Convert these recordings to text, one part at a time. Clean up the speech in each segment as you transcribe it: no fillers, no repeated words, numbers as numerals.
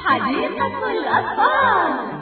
حديقة الأطفال.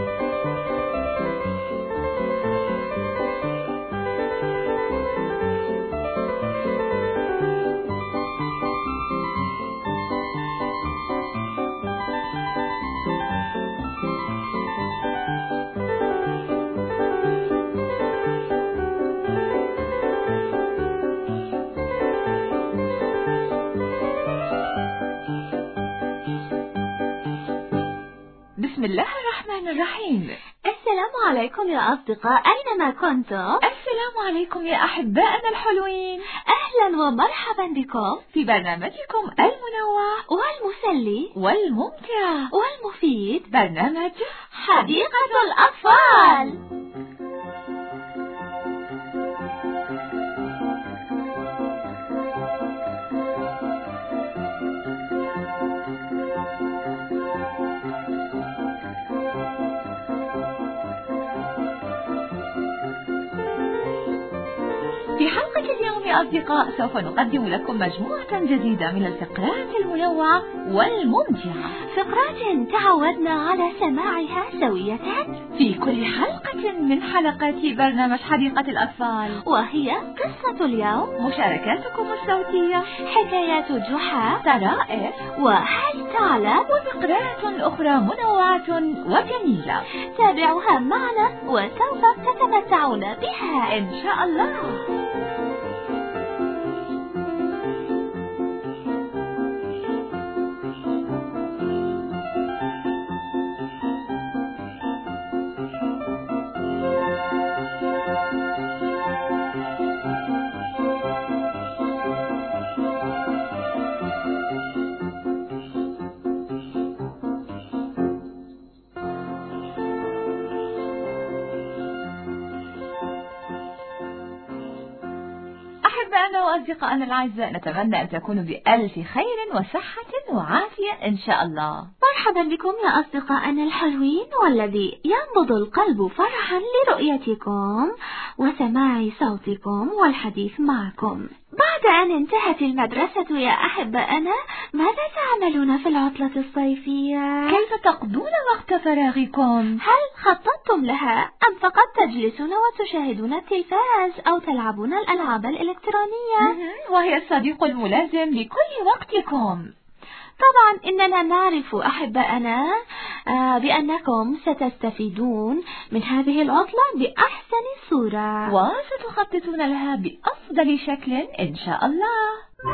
بسم الله الرحمن الرحيم. السلام عليكم يا أصدقاء، أينما كنتم. السلام عليكم يا أحبائنا الحلوين. أهلا ومرحبا بكم في برنامجكم المنوع والمسلي والممتع والمفيد، برنامج حديقة الأطفال. في حلقة اليوم يا أصدقاء سوف نقدم لكم مجموعة جديدة من الفقرات المنوعة والممتعة، فقرات تعودنا على سماعها سوية في كل حلقة من حلقات برنامج حديقة الأطفال، وهي قصة اليوم، مشاركاتكم الصوتية، حكايات جحا، طرائف، وهل تعلم، وفقرات أخرى منوعة وجميلة. تابعوها معنا وسوف تتمتعون بها إن شاء الله. أحبائنا وأصدقائنا الأعزاء، نتمنى أن تكونوا بألف خير وصحة وعافية إن شاء الله. مرحبا بكم يا أصدقائنا الحلوين، والذي ينبض القلب فرحا لرؤيتكم وسماع صوتكم والحديث معكم. بعد أن انتهت المدرسة يا أحبائنا، ماذا تعملون في العطلة الصيفية؟ كيف تقضون وقت فراغكم؟ هل خططتم لها أم فقط تجلسون وتشاهدون التلفاز أو تلعبون الألعاب الإلكترونية؟ وهي الصديق الملازم لكل وقتكم. طبعا إننا نعرف أحبائنا بأنكم ستستفيدون من هذه العطلة بأحسن صورة، وستخططون لها بأفضل شكل إن شاء الله.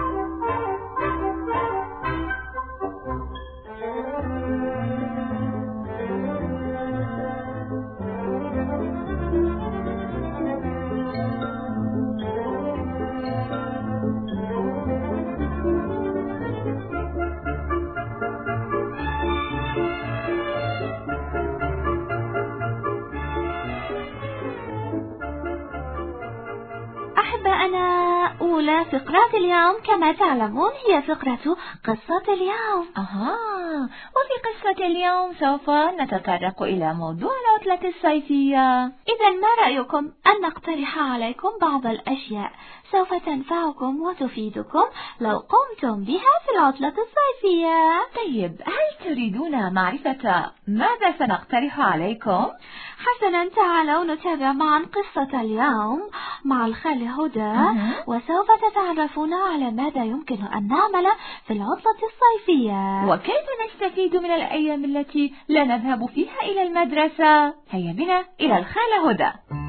أحبائنا، أولى فقرات اليوم كما تعلمون هي فقرة قصة اليوم. وفي قصة اليوم سوف نتطرق إلى موضوع العطلة الصيفية. إذا ما رأيكم أن نقترح عليكم بعض الأشياء سوف تنفعكم وتفيدكم لو قمتم بها في العطلة الصيفية؟ طيب، هل تريدون معرفة ماذا سنقترح عليكم؟ حسنا، تعالوا نتابع معا قصة اليوم مع الخالة هدى، وسوف تتعرفون على ماذا يمكن أن نعمل في العطلة الصيفية وكيف نستفيد من الأيام التي لا نذهب فيها إلى المدرسة. هيا بنا إلى الخالة هدى.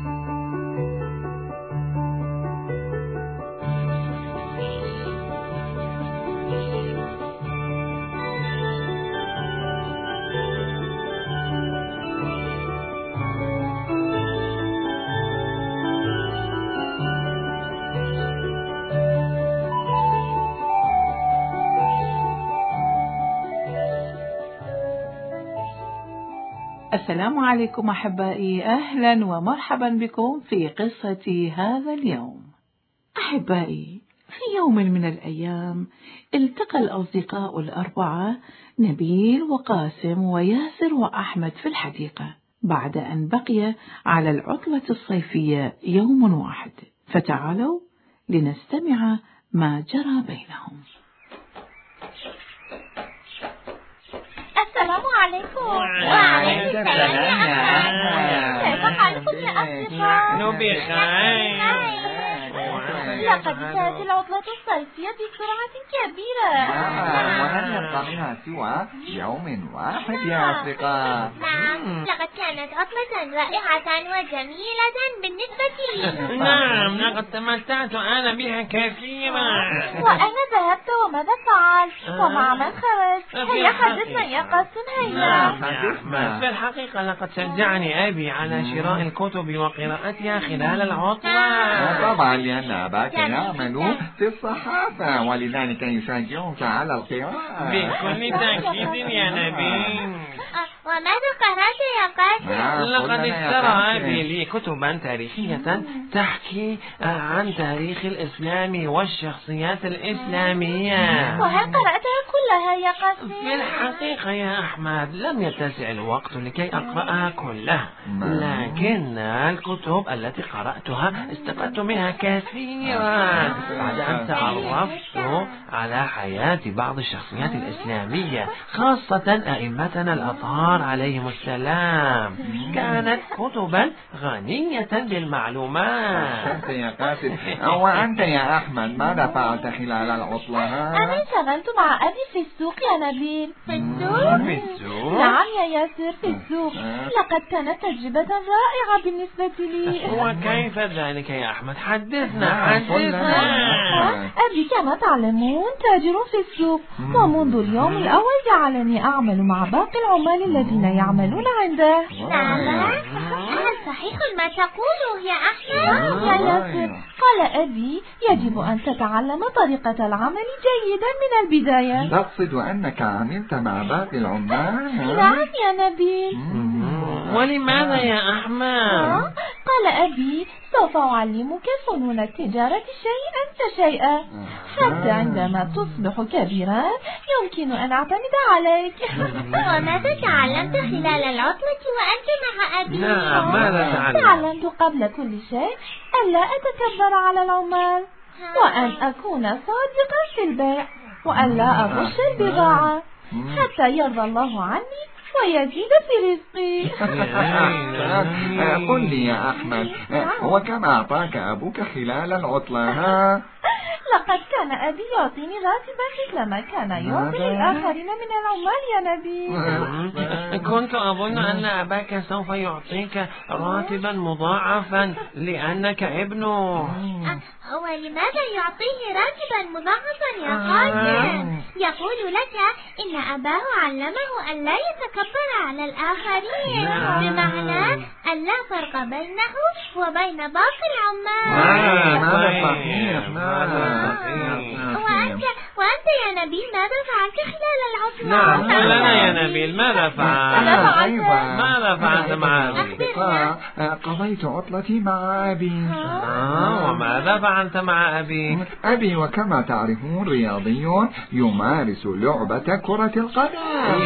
السلام عليكم أحبائي، أهلا ومرحبا بكم في قصة هذا اليوم. أحبائي، في يوم من الأيام التقى الأصدقاء الأربعة نبيل وقاسم وياسر وأحمد في الحديقة بعد أن بقي على العطلة الصيفية يوم واحد، فتعالوا لنستمع ما جرى بينهم. السلام السلام عليكم. وعليكم السلام يا أحمد. كيف حالكم يا أصدقاء؟ نحن بخير. لقد انتهت العطلة الصيفية بسرعة كبيرة. ولن يبقى منها سوى يوم واحد يا أصدقاء. نعم، لقد كانت عطلة رائعة وجميلة بالنسبة لي. نعم، لقد تمتعت أنا بها كثيرا. وأنا ذهبت وماذا فعلت؟ ومع من خرجت؟ هيا حدثنا يا قاسم، هيا. في الحقيقة لقد شجعني أبي على شراء الكتب وقراءتها خلال العطلة. طبعا لأن أباك يعمل في الصحافة ولذلك يشجعك على القراءة. بكل تأكيد يا نبيل. وماذا قرأت يا قاسم؟ لقد اشترى أبي لي كتبا تاريخية تحكي عن تاريخ الإسلام والشخصيات الإسلامية. وهل قرأتها كلها يا قاسم؟ في الحقيقة يا أحمد لم يتسع الوقت لكي أقرأها كلها، لكن الكتب التي قرأتها استفدت منها كثيرا بعد أن تعرفت على حياة بعض الشخصيات الإسلامية، خاصة أئمتنا الأطهار عليهم السلام. كانت كتبا غنية بالمعلومات. أنت يا قاسم. وأنت يا أحمد ماذا فعلت خلال العطلة؟ أنا انشغلت مع أبي في السوق يا نبيل. في السوق؟ في السوق؟ نعم يا ياسر، في السوق. لقد كانت تجربة رائعة بالنسبة لي. وكيف ذلك يا أحمد؟ حدثنا. أبي كما تعلمون تاجر في السوق، ومنذ اليوم الأول جعلني أعمل مع باقي العمال الذين يعملون عنده. نعم، هل صحيح ما تقوله يا أحمد؟ يا ياسر، قال أبي يجب أن تتعلم طريقة العمل جيدا من البداية. تقصد أنك عملت مع باقي العمال؟ نعم يا نبيل. ولماذا يا أحمد؟ قال أبي سوف أعلمك فنون التجارة شيئا فشيئا، حتى عندما تصبح كبيرا يمكن أن أعتمد عليك. وماذا تعلمت خلال العطلة وأنت مع أبي؟ نعم، ماذا تعلمت؟ تعلمت قبل كل شيء ألا أتكبر على العمال، وأن أكون صادقا في البيع، وأن لا أغش البضاعة، حتى يرضى الله عني ويزيد في رزقي. قل لي يا أحمد، وكم أعطاك أبوك خلال العطلة؟ لقد كان أبي يعطيني راتبا مثل ما كان يعطي الآخرين من العمال يا نبيل. كنت أظن أن أباك سوف يعطيك راتبا مضاعفا لأنك ابنه. ولماذا يعطيه راتبا مضاعفا يا قاسم؟ يقول لك إن أباه علمه أن لا يتكبر على الآخرين، بمعنى أن لا فرق بينه وبين باقي العمال. هذا صحيح. وأنت يا نبيل ماذا فعلت خلال العطلة؟ نعم، قل لنا يا نبيل ماذا فعلت؟ ماذا فعلت مع أبي؟ قضيت عطلتي مع أبي. وماذا فعلت مع أبي؟ أبي وكما تعرفون رياضي يمارس لعبة كرة القدم.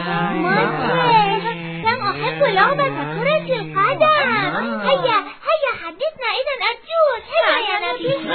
لم أحب لعبة كرة القدم. هيا حدثنا إذا أرجوك. هيا يا نبيل.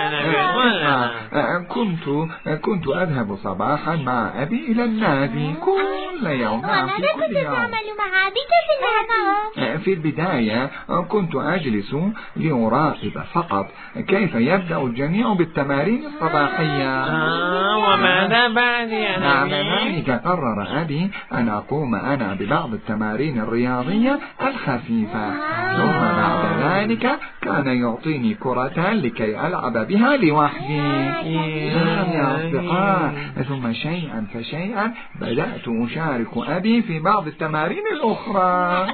كنت أذهب صباحا مع أبي إلى النادي كل يوم. وماذا كنت تعمل مع أبيك في النادي؟ في البداية كنت أجلس لأراقب فقط كيف يبدأ الجميع بالتمارين الصباحية. وماذا بعد يا نبيل؟ ذلك قرر أبي أن أقوم أنا ببعض التمارين الرياضية الخفيفة، ثم بعد ذلك كان يعطيني كرة لكي ألعب بها لوحدي. نعم يا أصدقاء، ثم شيئا فشيئا بدأت أشارك أبي في بعض التمارين الأخرى.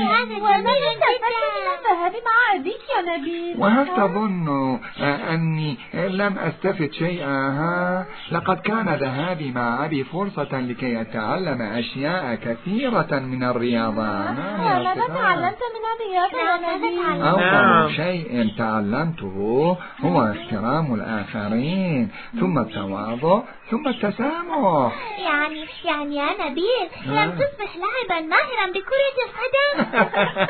الذهاب مع أبيك يا نبيل؟ وهل تظن أني لم أستفد شيئا؟ لقد كان ذهابي مع أبي فرصة لكي أتعلم أشياء كثيرة من الرياضة. ماذا تعلمت من الرياضة يا نبيل؟ أول شيء تعلمته هو احترام الآخرين، ثم التواضع، ثم التسامح. يعني يا نبيل لم تصبح لاعبا ماهرا بكرة القدم؟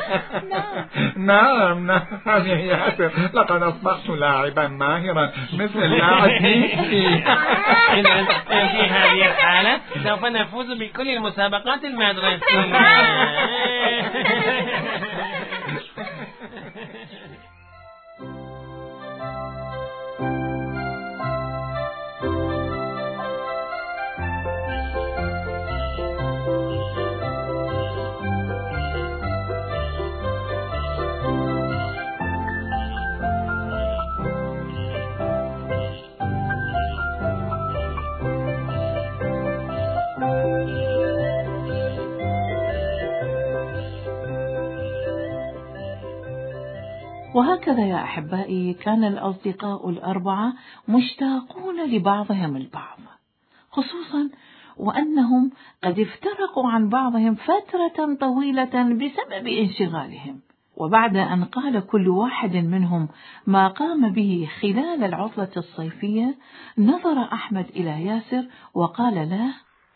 نعم يا ياسر، لقد أصبحت لاعبا ماهرا مثل اللاعب ميسي. إذا في هذه الحالة سوف نفوز بكل المسابقات المدرسية. وهكذا يا أحبائي كان الأصدقاء الأربعة مشتاقون لبعضهم البعض، خصوصا وأنهم قد افترقوا عن بعضهم فترة طويلة بسبب انشغالهم. وبعد أن قال كل واحد منهم ما قام به خلال العطلة الصيفية، نظر أحمد إلى ياسر وقال له: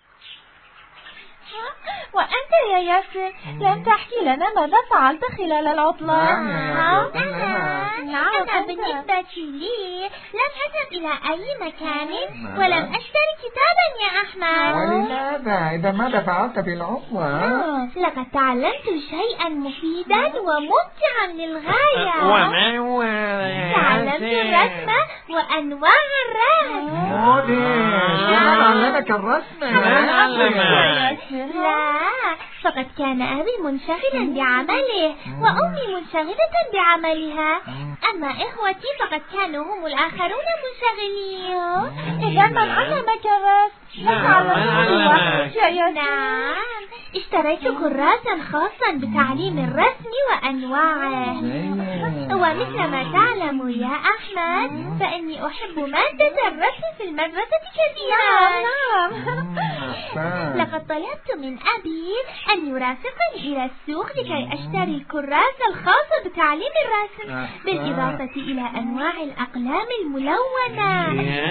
وأنت يا ياسر لم تحكي لنا ماذا فعلت خلال العطلة؟ نعم. أنا بالنسبة لي لم أذهب إلى أي مكان ولم أشتري كتابا يا أحمد. ولماذا؟ إذا ماذا فعلت في العطلة؟ لقد تعلمت شيئا مفيدا وممتعا للغاية. وما هو؟ تعلمت الرسم وأنواع الرسم. موديش، ومن علمك الرسم؟ لا، فقد كان أبي منشغلا بعمله وأمي منشغلة بعملها، أما إخوتي فقد كانوا هم الآخرون منشغلين. إذا من علمك الرسم؟ نعم، اشتريت كراسا خاصا بتعليم الرسم وأنواعه. ومثل ما تعلم يا أحمد فإني أحب مادة الرسم في المدرسة كثيرا. لقد طلبت من أبي أن يرافقني إلى السوق لكي أشتري الكراسة الخاصة بتعليم الرسم، بالإضافة إلى أنواع الأقلام الملونة.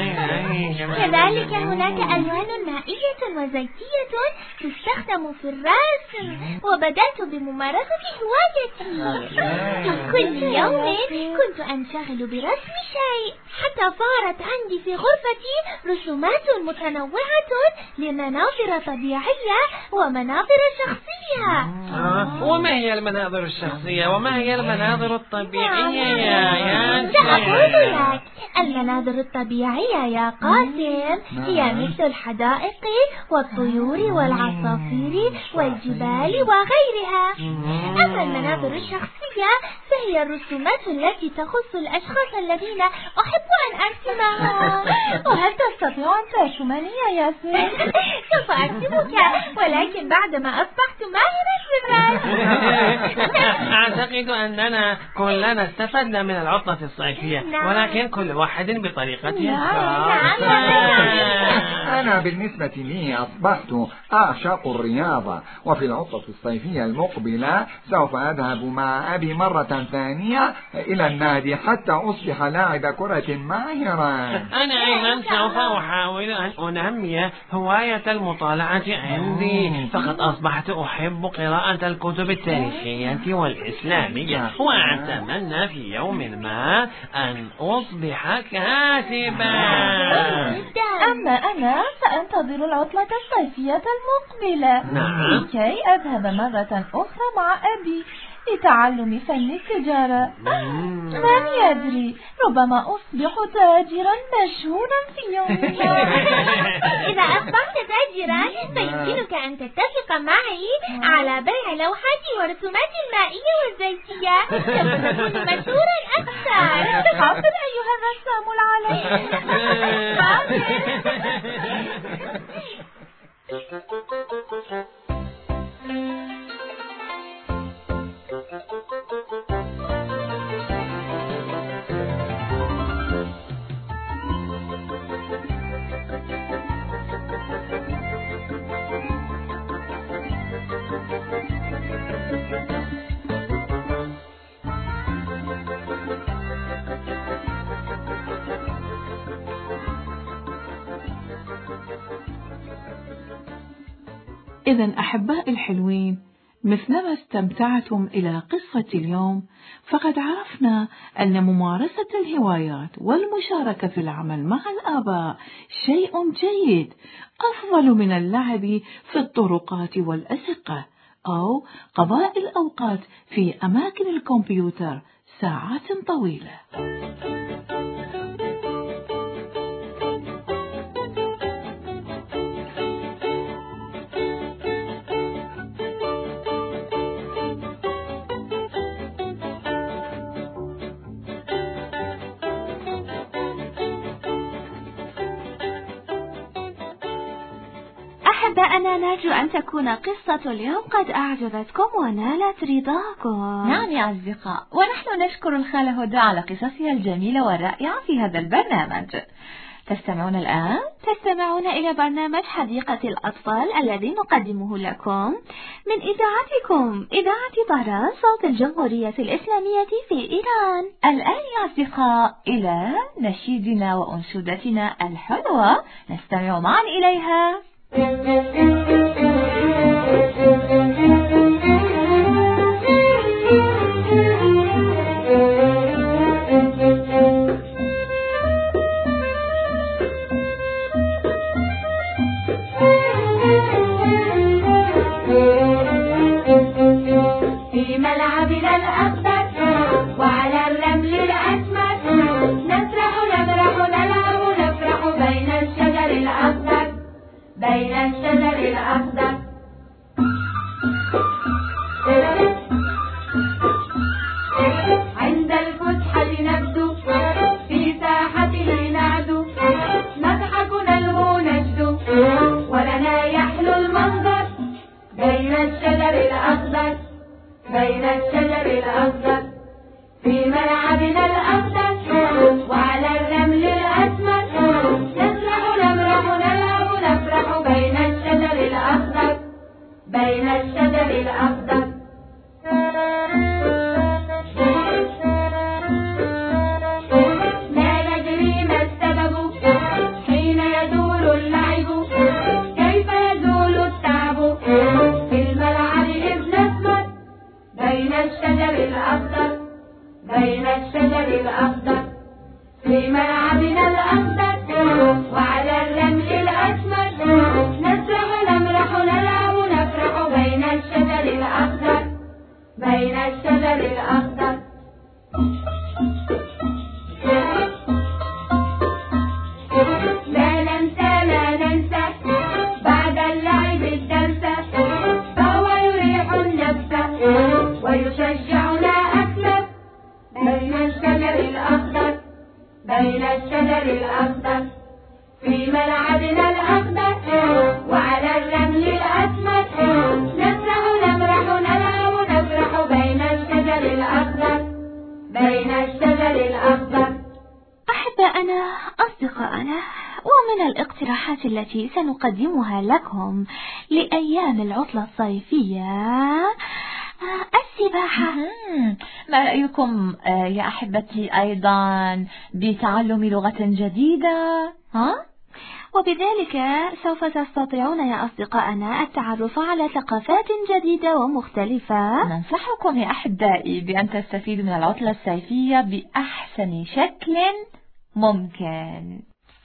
كذلك هناك ألوان مائية وزيتية تستخدم في الرسم، وبدأت بممارسة هوايتي. في كل يوم كنت أنشغل برسم شيء، حتى صارت عندي في غرفتي رسومات متنوعة لمناظر طبيعية ومناظر شخصية. وما هي المناظر الشخصية وما هي المناظر الطبيعية يا ياسر؟ سأقول لك، المناظر الطبيعية يا قاسم هي مثل الحدائق والطيور والعصافير والجبال وغيرها. أما المناظر الشخصية فهي الرسومات التي تخص الأشخاص الذين أحب أن أرسمهم. وهل تستطيع أن ترسمني يا ياسر؟ سوف أرسمك، ولكن بعدما أصبحت ماهرا في الرسم. أعتقد أننا كلنا استفدنا من العطلة الصيفية، ولكن كل واحد بطريقته الخاصة. أنا بالنسبة لي أصبحت أعشق الرياضة، وفي العطلة الصيفية المقبلة سوف أذهب مع أبي مرة ثانية إلى النادي حتى أصبح لاعب كرة ماهرا. أنا أيضا سوف أحاول أن أنمي هواية المطالعة عندي، فقد أصبحت أحب قراءة الكتب التاريخية والإسلامية، وأتمنى في يوم ما أن أصبح كاتبا. أما أنا فأنتظر العطلة الصيفية المقبلة لكي أذهب مرة أخرى مع أبي لتعلم فن التجارة. من يدري، ربما أصبح تاجرا مشهورا في يوم ما. إذا أصبحت تاجرا فيمكنك أن تتفق معي على بيع لوحاتي ورسوماتي المائية والزيتية، سوف تكون مشهورا أكثر. تفضل أيها الرسام العالمي. إذن أحبائي الحلوين، مثلما استمتعتم إلى قصة اليوم، فقد عرفنا أن ممارسة الهوايات والمشاركة في العمل مع الآباء شيء جيد، أفضل من اللعب في الطرقات والأزقة أو قضاء الأوقات في أماكن الكمبيوتر ساعات طويلة. أحبائنا، نرجو أن تكون قصة اليوم قد أعجبتكم ونالت رضاكم. نعم يا أصدقاء، ونحن نشكر الخالة هدى على قصصها الجميلة والرائعة في هذا البرنامج. تستمعون إلى برنامج حديقة الأطفال الذي نقدمه لكم من إذاعتكم إذاعة طهران صوت الجمهورية الإسلامية في إيران. الآن يا أصدقاء إلى نشيدنا وأنشودتنا الحلوة، نستمع معا إليها. في ملعبنا الأخضر وعلى الرمل الأسمر نسرح نمرح نلعب نفرح بين الشجر الأخضر بين الشجر الأخضر. عند الفسحة نبدو في ساحته نعدو نضحك نلهو نجدو ولنا يحلو المنظر بين الشجر الأخضر بين الشجر الأخضر. في ملعبنا الأخضر وعلى الرمل الأسمر نسرح نمرح نلعب نفرح بين الشجر الأخضر بين الشجر الأخضر. لا ندري ما السبب حين يدور اللعب كيف يزول التعب في الملعب إذ نسمر بين الشجر الأخضر بين الشجر الأخضر. في ملعبنا الأخضر وعلى الرمل الأسمر نسرح نمرح نلعب نفرح بين الشجر الأخضر بين الشجر الأخضر. لا ننسى بعد اللعب الدرس فهو يريح النفس ويشجعنا أكثر بين الشجر الأخضر بين الشجر الأخضر. في ملعبنا الأخضر وعلى الرمل الأسمر نسرح نمرح نلعب نفرح بين الشجر الأخضر بين الشجر الأخضر. أحبائنا أصدقائنا، ومن الاقتراحات التي سنقدمها لكم لأيام العطلة الصيفية السباحة. ما رأيكم يا أحبتي أيضا بتعلم لغة جديدة؟ وبذلك سوف تستطيعون يا أصدقائنا التعرف على ثقافات جديدة ومختلفة. ننصحكم يا أحبائي بأن تستفيدوا من العطلة الصيفية بأحسن شكل ممكن.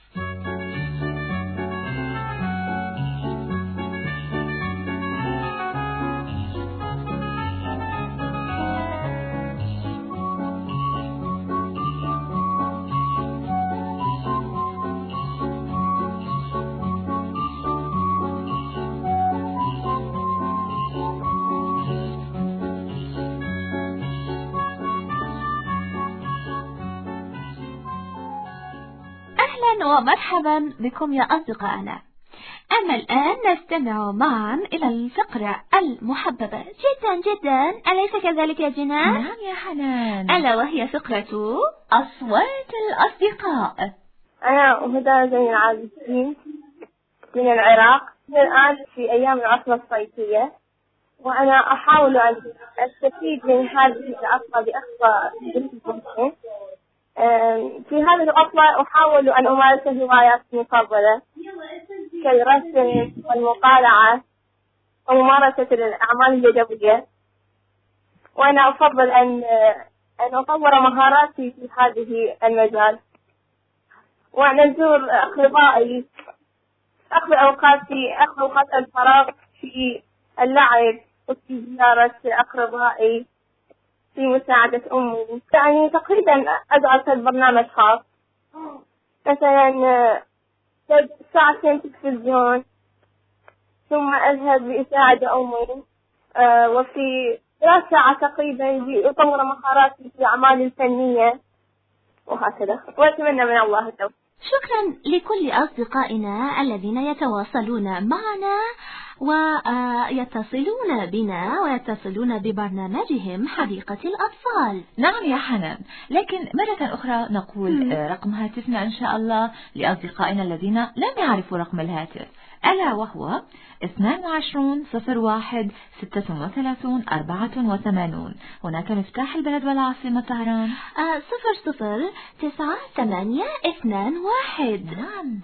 ومرحبا بكم يا أصدقائنا. أما الآن نستمع معا إلى الفقرة المحببة جدا جدا، أليس كذلك يا جنان؟ نعم يا حنان، ألا وهي فقرة أصوات الأصدقاء. أنا هدى زين العابدين من العراق. الآن في أيام العطلة الصيفية، وأنا أحاول أن أستفيد من هذه العطلة بأقصى ممكن. في هذه العطلة أحاول أن أمارس هواياتي المفضلة كالرسم والمطالعة وممارسة الأعمال اليدوية، وأنا أفضل أن أطور مهاراتي في هذه المجال، وأن أزور أقربائي، أخذ أوقات الفراغ في اللعب وفي زيارة أقربائي، في مساعدة أمي. يعني تقريبا أجعل البرنامج خاص، مثلا ساعتين تلفزيون، ثم أذهب لأساعد أمي، وفي 3 ساعة تقريبا أطور مهاراتي في الأعمال الفنية وهكذا، وأتمنى من الله التوفيق. شكرا لكل أصدقائنا الذين يتواصلون معنا ويتصلون بنا ويتصلون ببرنامجهم حديقة الأطفال. نعم يا حنان، لكن مرة أخرى نقول رقم هاتفنا إن شاء الله لأصدقائنا الذين لم يعرفوا رقم الهاتف، ألا وهو 22-01-36-84. هناك مفتاح البلد والعاصمة طهران 009821. نعم.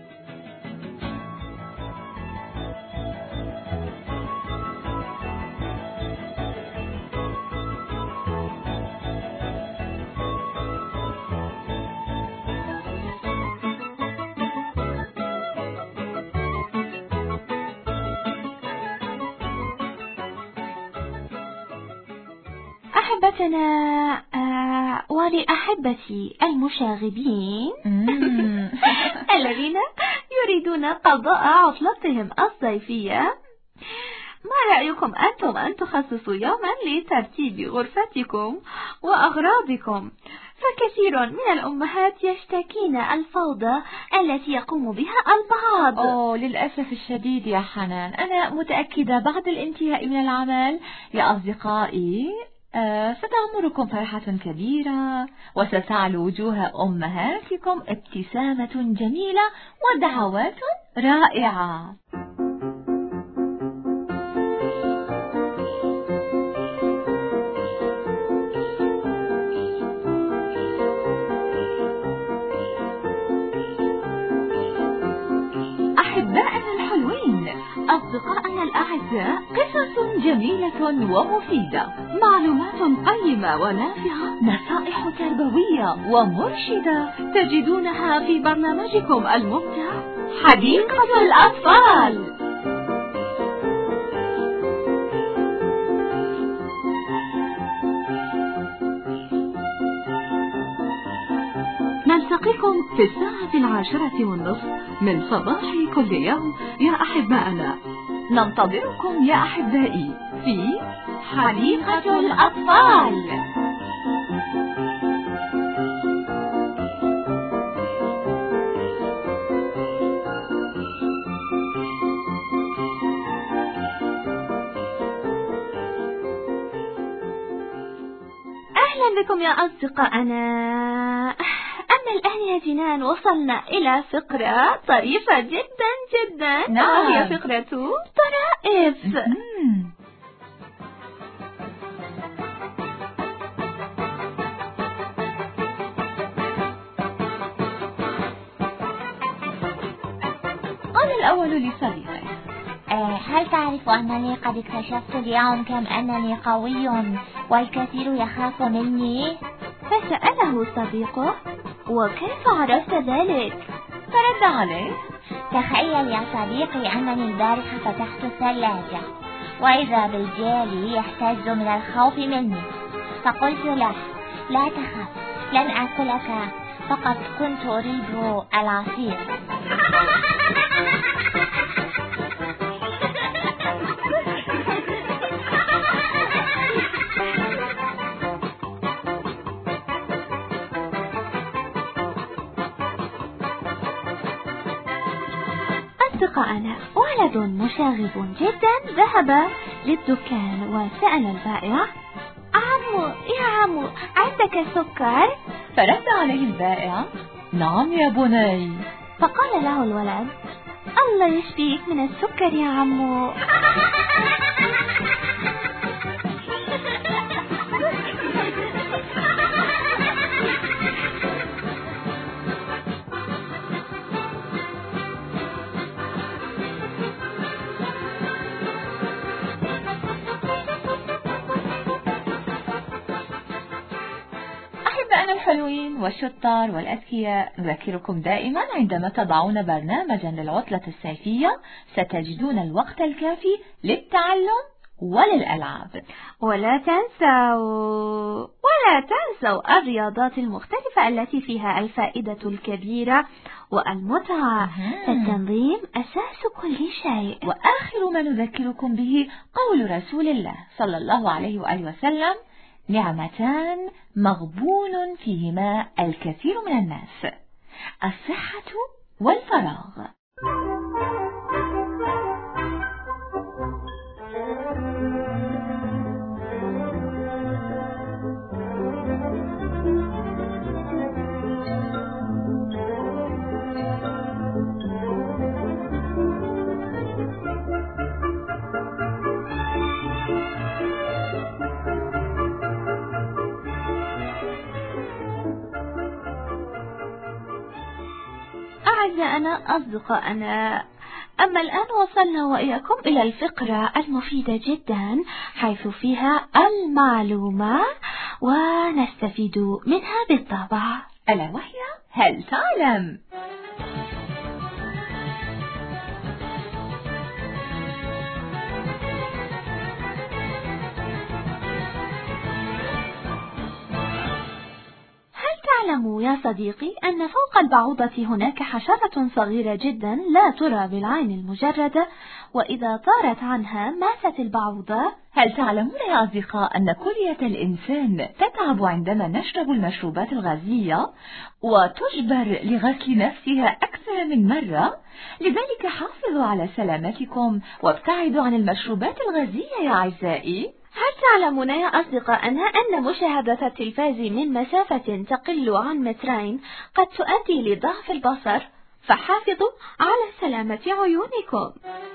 أحبتنا ولأحبتي المشاغبين الذين يريدون قضاء عطلتهم الصيفية، ما رأيكم أنتم أن تخصصوا يوما لترتيب غرفتكم وأغراضكم؟ فكثير من الأمهات يشتكين الفوضى التي يقوم بها البعض. للأسف الشديد يا حنان، أنا متأكدة بعد الانتهاء من العمل يا أصدقائي ستغمركم فرحة كبيرة، وستعلو وجوه أمهاتكم ابتسامة جميلة ودعوات رائعة. أحبائنا الحلوين، أصدقائنا الأعزاء، قصص جميلة ومفيدة، معلومات قيمة ونافعة، نصائح تربوية ومرشدة تجدونها في برنامجكم الممتع حديقة الأطفال. نلتقيكم في 10:10 من صباح كل يوم يا أحبائنا. ننتظركم يا أحبائي في حديقة الأطفال. أهلا بكم يا أصدقائنا. أما الآن يا جنان وصلنا إلى فقرة طريفة جدا جدا، وهي فقرة طرائف. قال الأول لصديقه: هل تعرف أنني قد اكتشفت اليوم كم أنني قوي والكثير يخاف مني؟ فسأله صديقه: وكيف عرفت ذلك؟ فرد عليه: تخيل يا صديقي أنني البارحة فتحت الثلاجة وإذا بالجالي يهتز من الخوف مني، فقلت له: لا تخف، لن آكلك، فقط كنت أريد العصير. أصدقائنا، ولد مشاغب جدا ذهب للدكان وسأل البائع: عمو يا عمو، عندك سكر؟ فرد عليه البائع: نعم يا بني. فقال له الولد: الله يشفيك من السكر يا عمو. إخوان الحلوين والشطار والأذكياء، نذكركم دائما عندما تضعون برنامجا للعطلة الصيفية ستجدون الوقت الكافي للتعلم وللألعاب. ولا تنسوا الرياضات المختلفة التي فيها الفائدة الكبيرة والمتعة، فالتنظيم أساس كل شيء. وآخر ما نذكركم به قول رسول الله صلى الله عليه وآله وسلم: نعمتان مغبون فيهما الكثير من الناس، الصحة والفراغ. أعزائنا أصدقائنا، أما الآن وصلنا وإياكم إلى الفقرة المفيدة جدا حيث فيها المعلومة ونستفيد منها بالطبع، ألا وهي هل تعلم؟ تعلم يا صديقي أن فوق البعوضة هناك حشرة صغيرة جدا لا ترى بالعين المجردة، وإذا طارت عنها ماتت البعوضة. هل تعلمون يا أصدقاء أن كلية الإنسان تتعب عندما نشرب المشروبات الغازية وتجبر لغسل نفسها أكثر من مرة؟ لذلك حافظوا على سلامتكم وابتعدوا عن المشروبات الغازية يا أعزائي. هل تعلمون يا أصدقائنا أن مشاهدة التلفاز من مسافة تقل عن 2 متر قد تؤدي لضعف البصر؟ فحافظوا على سلامة عيونكم.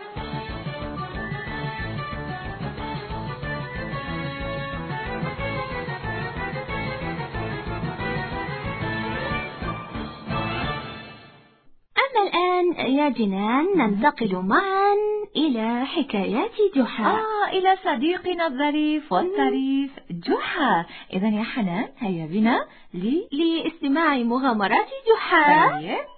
أما الآن يا جنان ننتقل معا إلى حكايات جحا. إلى صديقنا الظريف والطريف جحا. إذا يا حنان هيا بنا لاستماع مغامرات جحا.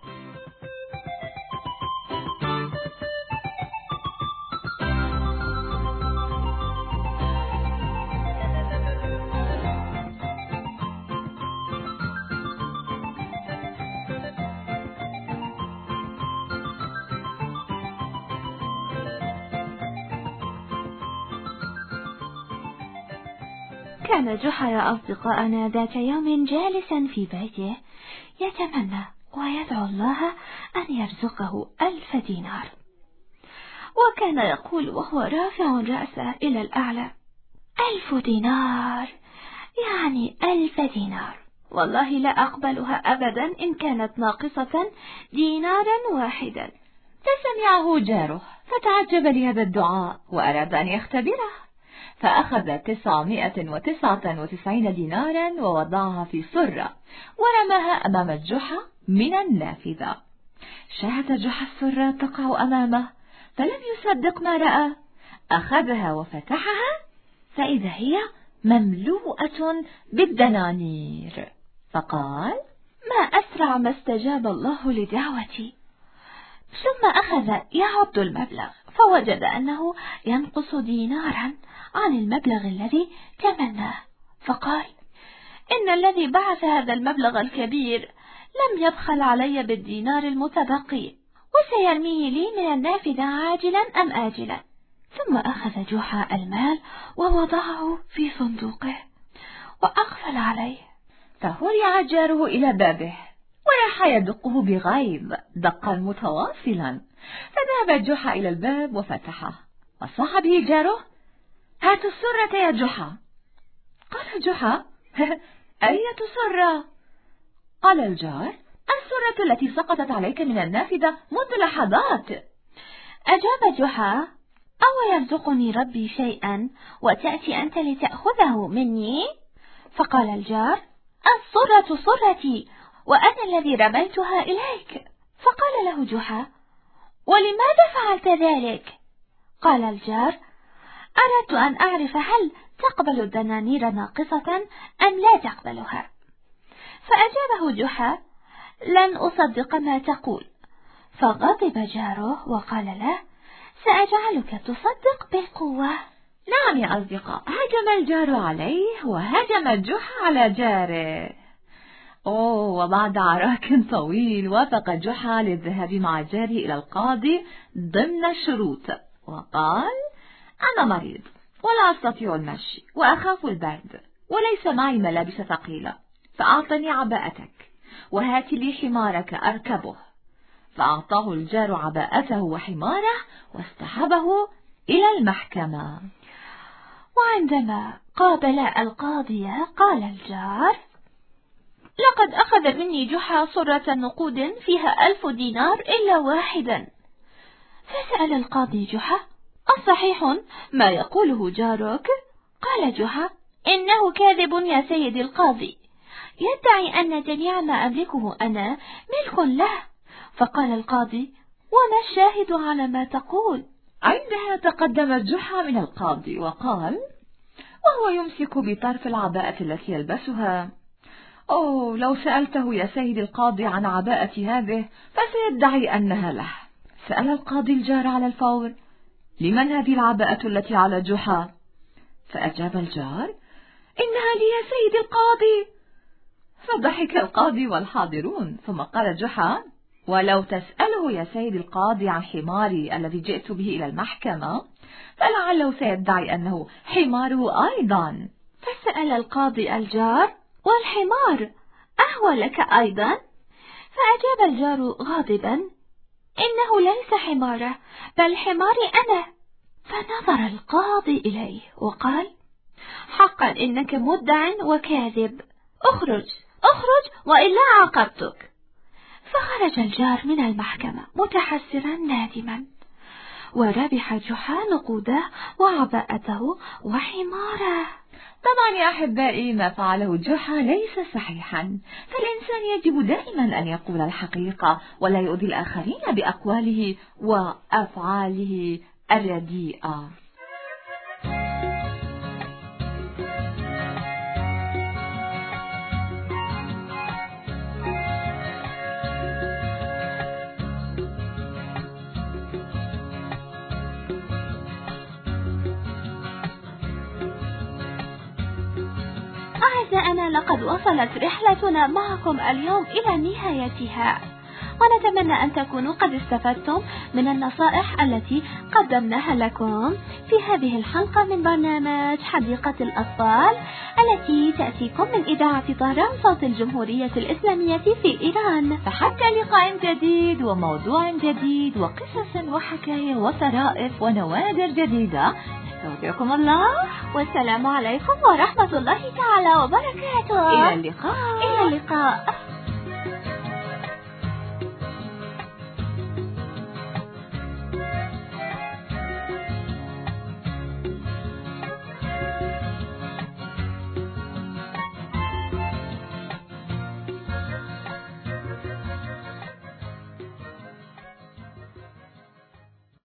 كان جحا يا أصدقائنا ذات يوم جالسا في بيته يتمنى ويدعو الله أن يرزقه 1000 دينار، وكان يقول وهو رافع رأسه إلى الأعلى: 1000 دينار، يعني 1000 دينار، والله لا أقبلها أبدا إن كانت ناقصة دينارا واحدا. فسمعه جاره فتعجب لهذا الدعاء وأراد أن يختبره، فأخذ 999 دينارا ووضعها في سرة ورماها أمام جحا من النافذة. شاهد جحا السرة تقع أمامه فلم يصدق ما رأى، أخذها وفتحها فإذا هي مملوءة بالدنانير، فقال: ما أسرع ما استجاب الله لدعوتي. ثم أخذ يعد المبلغ فوجد أنه ينقص دينارا عن المبلغ الذي تمناه، فقال: إن الذي بعث هذا المبلغ الكبير لم يبخل علي بالدينار المتبقي، وسيرميه لي من النافذة عاجلا أم آجلا. ثم أخذ جحا المال ووضعه في صندوقه وأقفل عليه، فهرع جاره إلى بابه وراح يدقه بغيظ دقا متواصلا، فذهب جحا إلى الباب وفتحه وصاح به جاره: هات السرة يا جحا. قال جحا: أية سرة؟ قال الجار: السرة التي سقطت عليك من النافذة منذ لحظات. أجاب جحا: أو يرزقني ربي شيئا وتأتي أنت لتأخذه مني؟ فقال الجار: السرة سرتي وأنا الذي رميتها إليك. فقال له جحا: ولماذا فعلت ذلك؟ قال الجار: أردت أن أعرف هل تقبل الدنانير ناقصة أم لا تقبلها. فأجابه جحا: لن أصدق ما تقول. فغضب جاره وقال له: سأجعلك تصدق بالقوة. نعم يا أصدقاء، هجم الجار عليه وهجم جحا على جاره. وبعد عراك طويل وافق جحا للذهاب مع جاره إلى القاضي ضمن الشروط، وقال: أنا مريض ولا أستطيع المشي وأخاف البرد وليس معي ملابس ثقيلة، فأعطني عباءتك وهات لي حمارك أركبه. فأعطاه الجار عباءته وحماره واستحبه إلى المحكمة. وعندما قابل القاضي قال الجار: لقد أخذ مني جحا صرة نقود فيها 1000 دينار إلا واحدا. فسأل القاضي جحا: أصحيح ما يقوله جارك؟ قال جحا: إنه كاذب يا سيدي القاضي، يدعي أن جميع ما أملكه أنا ملك له. فقال القاضي: وما الشاهد على ما تقول؟ عندها تقدم جحا من القاضي وقال، وهو يمسك بطرف العباءة التي يلبسها: لو سألته يا سيدي القاضي عن عباءتي هذه فسيدعي أنها له. سأل القاضي الجار على الفور: لمن هذه العباءة التي على جحا؟ فأجاب الجار: إنها لي يا سيدي القاضي. فضحك القاضي والحاضرون، ثم قال جحا: ولو تسأله يا سيدي القاضي عن حماري الذي جئت به إلى المحكمة فلعله سيدعي أنه حماره أيضا. فسأل القاضي الجار: والحمار أهو لك أيضا؟ فأجاب الجار غاضبا: إنه ليس حماره بل حماري أنا. فنظر القاضي إليه وقال: حقا إنك مدع وكاذب، اخرج وإلا عاقبتك. فخرج الجار من المحكمة متحسرا نادما، وربح جحا نقوده وعباءته وحماره. طبعا يا أحبائي ما فعله جحا ليس صحيحا، فالإنسان يجب دائما أن يقول الحقيقة ولا يؤذي الآخرين بأقواله وأفعاله الرديئة. أعزائنا، لقد وصلت رحلتنا معكم اليوم إلى نهايتها، ونتمنى أن تكونوا قد استفدتم من النصائح التي قدمناها لكم في هذه الحلقة من برنامج حديقة الأطفال التي تأتيكم من إذاعة طهران صوت الجمهورية الإسلامية في إيران. فحتى لقاء جديد وموضوع جديد وقصص وحكاية وطرائف ونوادر جديدة، نستودعكم الله، والسلام عليكم ورحمة الله تعالى وبركاته. إلى اللقاء. إلى اللقاء.